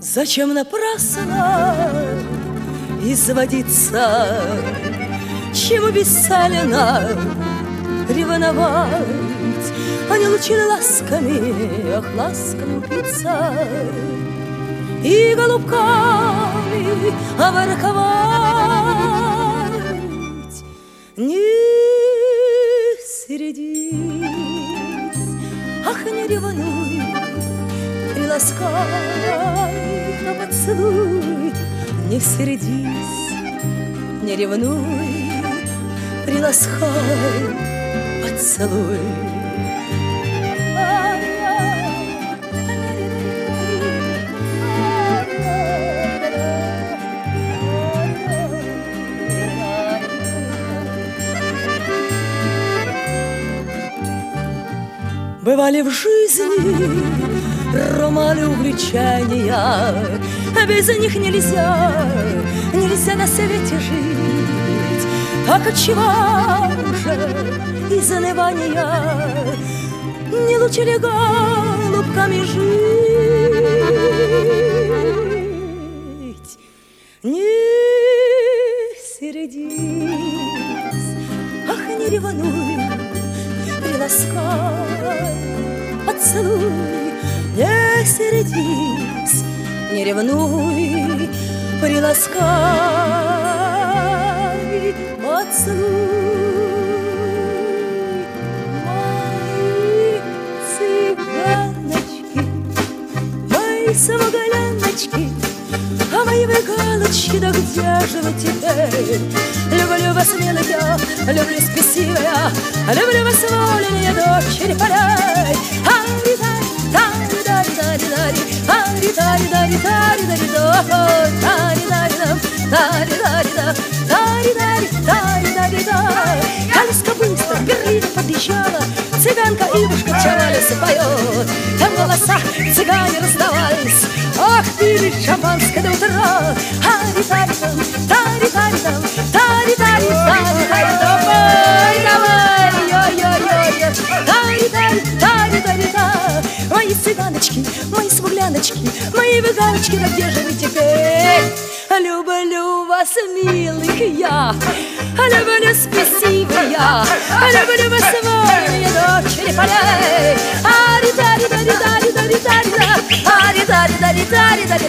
Зачем напрасно изводиться? Чему бессаленно ревновать? А не лучи ласками, ах, ласками упиться и голубками ворковать. Не сердись, ах, не ревнуй, приласкай, но поцелуй. Не сердись, не ревнуй, приласкай, поцелуй. Бывали в жизни романы увлечения, без них нельзя на свете жить. Так отчего же из унывания не лучше ли голубками жить? Не сердись, ах, не ревнуй, приласкай, поцелуй. Не сердись, не ревнуй, приласкай, поцелуй. Мои цыганочки, мои самоголяночки, а мои бегалочки, да где же вы теперь? Люблю вас, милая, люблю спесивая, люблю вас, воленья дочери полей. Колеско быстро к Берлину подъезжала, цыганка Ивушка чавалис поет. Там голоса цыгане раздавались, ах, пили шампанское до утра. Тари-тари-там, тари-тари-там, тари-тари-тари-тари-там. Давай, ой-ой-ой, тари-тари-тари-тари-там. Мои цыганочки, мои смугляночки, мои бегалочки, да где же вы теперь? Люблю вас, милых, я, люблю спесивый я, люблю вас, вольные дочери полей. Ари-тари-тари-тари-тари-тари-тари, ари-тари-тари-тари-тари.